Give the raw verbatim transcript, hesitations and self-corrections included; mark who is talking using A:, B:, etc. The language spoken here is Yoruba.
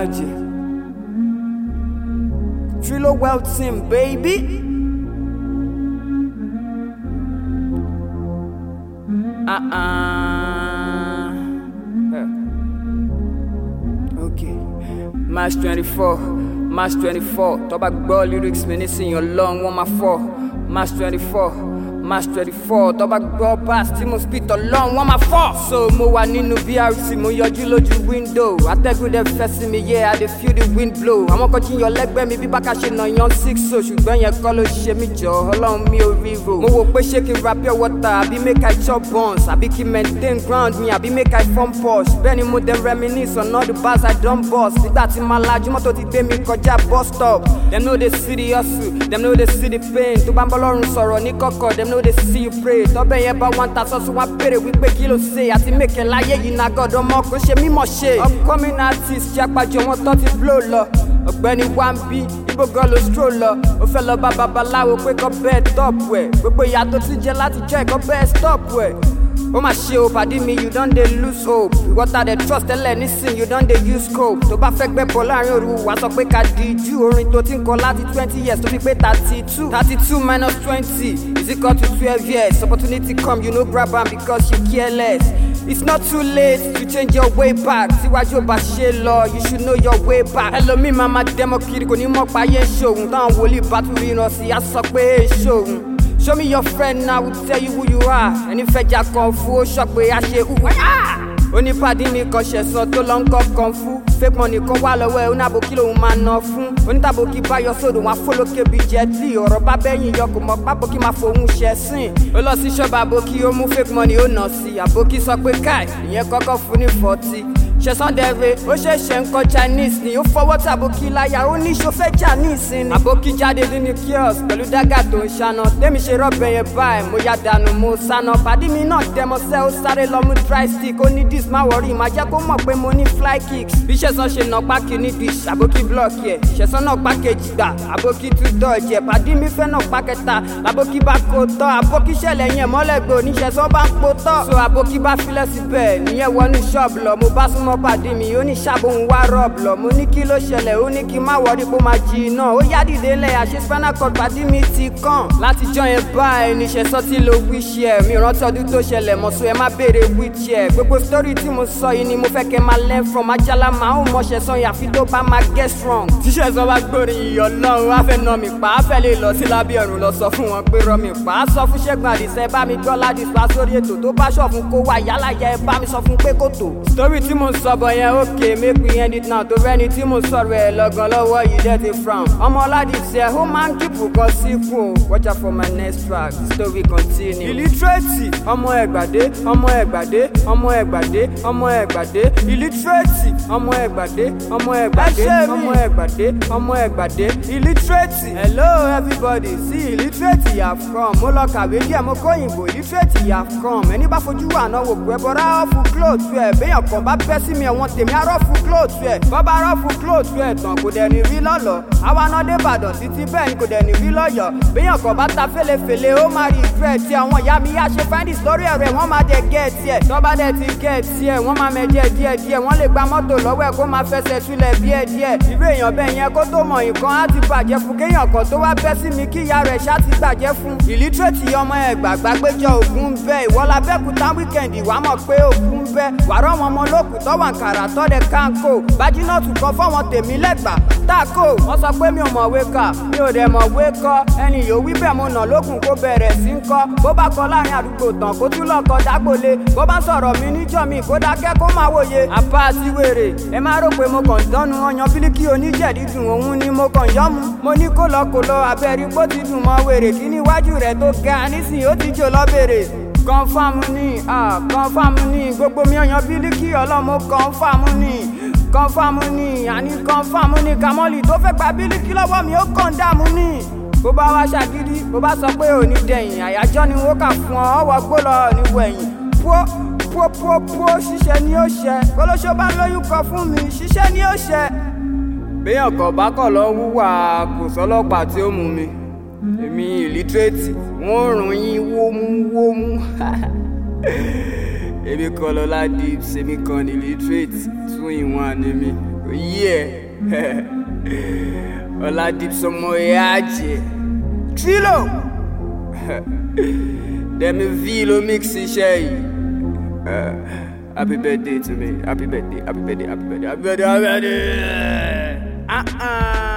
A: Alaji. Philo Well Team, baby. Uh-uh. Okay. March twenty-four. March twenty-four. Tó bá gbọ́ lyrics mi nísìnyí Ọlọ́run wọ́n máa fọ́. March twenty-four. March twenty-four. Tó bá gbọ́ bass tí mo spit Ọlọ́run wọ́n máa fọ́. So mo wà nínú B R C mo yọjú lójú window. Atẹ́gùn dẹ̀ fẹ́ sí mi, yeah, I dey feel the wind blow. Àwọn kan jíyàn lẹ́gbẹ́ mi bí bákà ṣe nà yan six so ṣùgbọ́n yẹn kọ́ ló ṣe mí jọ Ọlọ́run mi ò ríro. Mo wò pé ṣé kí n ra pure water àbí make I chop buns àbí kí n maintain ground mi àbí make I form posh. Bẹ́ẹ̀ni mo dey reminisce on all the bars I don bust. Nígbà tí màá lajú mọ́tò ti gbé mi kọjá bus stop. Dem no dey see the hustle, dem no dey see the pain. Tó bá ń bọ́ lọ́rùn sọ̀rọ̀ ní kọ̀kọ̀, dem no dey see you pray. Tọ́bẹ̀ yẹn bá wọn ta sọ́sọ́ wọn béèrè wípé kí ló ṣe àti mèkè láyé yìí náà gọ́dọ̀ mọ́ kó ṣe mímọ̀ ṣe. Upcoming artist ṣe àpàjọ wọn tó ti blow lọ. Ọ̀gbẹ́ni Wambi ibo gan ló stroll lọ. Ó fẹ́ lọ bá babaláwo pé kọ́ bẹ́ẹ̀ top ẹ̀. Gbogbo ìyá tó ti jẹ láti jẹ́ ẹ̀kọ́ bẹ́ẹ̀ stop ẹ̀. Ó mà ṣe o pàdé mi you don dey lose hope. Ìwọ́ta dey trust tẹ́lẹ̀ nísìn you don dey use cope. Tó bá fẹ́ gbẹ́bọ̀ láàrin òru wá sọ pé ká di jù. Orin tó ti ń kọ láti twenty years tó fi pé thirty two. thirty two minus twenty is equal to twelve years. Opportunity come you no grab am because you care less. It's not too late to change your way back. Síwájú ọba ṣe lọ, you should know your way back. Ẹlòmíì máa ma dẹ́mọ̀ kiri kò ní mọ̀ páyé ṣòun. Táwọn wòlíì bá tún ríran sí, á sọ pé ṣòun. Show me your friend now, will tell you who you are. Ẹni fẹjà kan fún ó sọ pé a ṣe hùwà. Onípàdé mi kan ṣẹ̀sán tó lọ ń kọ́ kan fún. Fake money kan wà lọ́wọ́ ẹ̀ oníàbòkí lòun máa ná fún. Onítàbòkí bá yọ sódò wọn afólókè bíi jẹ́tì. Ọ̀rọ̀ bá bẹ́yìn yọ kò mọ̀ pábòkí máa fòun ṣẹ̀sìn. Ó lọ sí ṣọ́ọ̀bù àbòkí ó mú fake money ó nà sí. Àbòkí sọ pé káì ìyẹn kọ́kọ́ fún ní forty. Ṣẹ̀sán dẹ̀rẹ̀ ó ṣẹ̀ṣẹ̀ ń kọ́ Chinese ni ó fọwọ́ tàbókí láyà ó ní ṣòfẹ́ Chinese ni. Àbókí jáde nínú kiosk pẹ̀lú dágà tó ń ṣáná. Tẹ́mi ṣe rọ́bẹ̀ yẹn báyìí mo ya dànù mo sáná. Pàdé mi náà dẹmọsẹ́ ó sáré lọ mú dry stick. Ó ní dis má wọrí má jẹ́ kó mọ̀ pé mo ní fly kicks. Bí Ṣẹ̀sán ṣe nà pákí ní dish àbókí blọọkì ẹ̀. Ṣẹ̀sán náà pákéjì gbà àbókí tún dọ̀jì ẹ̀. Pàdé mi fẹ́ náà pákẹ́ta àbókí bá kó tọ́. Àbókí ṣẹlẹ̀ yẹn mọ́lẹ́gbẹ̀ oníṣẹ̀sán bá ń po tọ́. So àbókí bá filẹ̀ síbẹ̀ níyẹn wọnú ṣọ́ọ̀bù lọ. Mo bá súnmọ́ pàdé mi ó ní ṣàbòhùn wá rọ́ọ̀bù lọ. Mo ní kí ló ṣẹlẹ̀ ó ní kí n má wọrí kó máa jí iná. Ó yá dìde lẹ̀ àṣẹ spinal cord pàdé mi ti kàn. Láti jọ yẹn báyìí ní Ṣẹ̀sán tí lo wish ẹ̀. Mi rántí ọdún tó ṣẹlẹ̀ mọ̀ so ẹ má béèrè which ẹ̀. Gbogbo story tí mo sọ yìí ni mo fẹ́ kẹ́ máa learn from. Ajala máa ń mọ Ṣẹ̀sán yàfi tó bá máa get strong. Tí Ṣẹ̀sán bá gbórin iyọ̀ Ọlọ́run á fẹ́ nà mí pa. Á fẹ́ lè lọ sí lábẹ́ ọ̀run lọ sọ fún wọn pé rọ mi pa. Á sọ fún Ṣẹ́gun Àdìsẹ́ bá mi gbọ́ láti sọ sórí ètò tó bá ṣọ̀ fún kó wá yálà yẹ ẹ bá mi sọ fún pé kò tó. Story tí mo sọ bọ̀ yẹn okay make we end it now. Tó rẹ́ni tí mo sọ̀rọ̀ ẹ̀ lọ́gàn lọ́wọ́ yìí dẹ́ ti frown. Ọmọ Ọládìsẹ́ ó máa ń kíkù kan síkù. Watch out for my next track, the story continue. Illiterate ọmọ Ẹ̀gbàdé ọmọ Ẹ̀gbàdé ọmọ Ẹ̀gbàdé ọmọ Ẹ̀gbàdé illiterate ọmọ Ẹ̀gbàdé ọmọ Ẹ̀gbàdé ọmọ Ẹ̀gbàdé ọmọ Ẹ̀gbàdé illiterate. Hello everybody, see illiterate you have come. Mo lọ kàwé díẹ̀ mo kó òyìnbó illiterate you have come. Ẹni bá fojú wà náà wò pé bọ́dá ọ̀fù clothes ẹ̀. Béèyàn kan bá bẹ́ sí mi ẹ̀wọ̀n tèmi arọ́fù clothes ẹ̀. Bọ́bá arọ́fù clothes ẹ̀ tán kò dẹ̀ ní rí lọ́lọ́. Àwa náà dé Ìbàdàn títí bẹ́ẹ̀ ni kò dẹ̀ ní rí lọ́yọ̀. Béèyàn kan bá ta fèlèfèlè ó máa rí ìfẹ́ tí àwọn ìyá mi yá ṣe find it lórí ẹ̀rẹ̀ wọ́n máa dẹ̀ gẹ̀ẹ́tì ẹ̀. Tọ́ba dẹ̀ ti gẹ̀ẹ́tì ẹ̀ wọ́n máa mẹ́jẹ díẹ̀ díẹ̀. Wọ́n lè gba mọ́tò lọ́wọ́ ẹ̀ kó máa fẹsẹ̀ túlẹ̀ díẹ̀ díẹ̀. Irú èèyàn bẹ́ẹ̀ yẹn kó tó mọ̀ nǹkan á ti bàjẹ́ fún. Kéèyàn kan tó wá bẹ́ sí mi kí ìyá rẹ̀ ṣá ti gbàjẹ́ fún. Illiterate ọmọ Ẹ̀gbá gbàgbéjọ ògún bẹ́. Ìwọ́lá bẹ́kúta wíkẹ̀ndì wàá mọ̀ pé ògún bẹ́. Wàrọ̀ wọn ọmọ olókùn tọ́wọ̀ àǹkàrà tọ́dẹ kánkó. Bájínọ́ọ̀tù kan fọ́wọn tèmi lẹ́gbà. Táàkó wọ́n sọ pé mi ò mọ̀wé kà mi ò dẹ̀ mọ̀wé kọ́. Ẹni yóò wí bẹ́ẹ̀ mo nà lókun kó bẹ̀rẹ̀ sí ń kọ́. Bó bá kọ láàrin àdúgbò tán kó tún lọ kọ dágbòle. Bó bá sọ̀rọ̀ mi níjọ́ mi kó dákẹ́ kó máa wòye. Àpá àti wèrè ẹ má rò pé mo kàn dánu ọyàn bílíkì oníjẹ̀dí dùn òun ni mo kàn yọ́ mu. Mo ní kó lọ kó lọ abẹ́rí bó ti dùn mọ́ wèrè kí níwájú rẹ̀ tó ga nísìnyí ó ti jò lọ́bẹ̀rẹ̀. Kọ́nfàmù ni kọ́nfàmù ni gbogbo mi ọyàn bílíkì ọlọ́mọ kọ́nfàmù ni kọ́nfàmù ni àní kọ́nfàmù ni Kamọ́lì tó fẹ́ gba bílíkì lọ́wọ́ mi ó kàn dààmú ni. Bó bá wá ṣàgídí bó bá sọ pé òní dẹ̀yìn àyájọ́ ni wọ́n kà fún ọ ọwọ́ gbó lọ níwọ̀ ẹ̀yìn. Pó pó pó pó ṣiṣẹ́ ni ó ṣẹ. Kólóṣó bá lóyún kọ fún mi ṣiṣẹ́ ni ó ṣẹ. Béèyàn kan bá kọ̀ lọ wúwà kò sọ́lọ́pàá tí ó mú mi. Èmi illiterate wọ́n rùn yín wómúwómú. Èmi kan Lọ́lá Dibs, èmi kan illiterate tún ìwọ̀n àní mi. Yeah. Ola deep some more yaje. Trilo. Demi Vilo mixi shay. Happy birthday to me. Happy birthday. Happy birthday. Happy birthday. Happy birthday. Happy birthday. Uh-uh.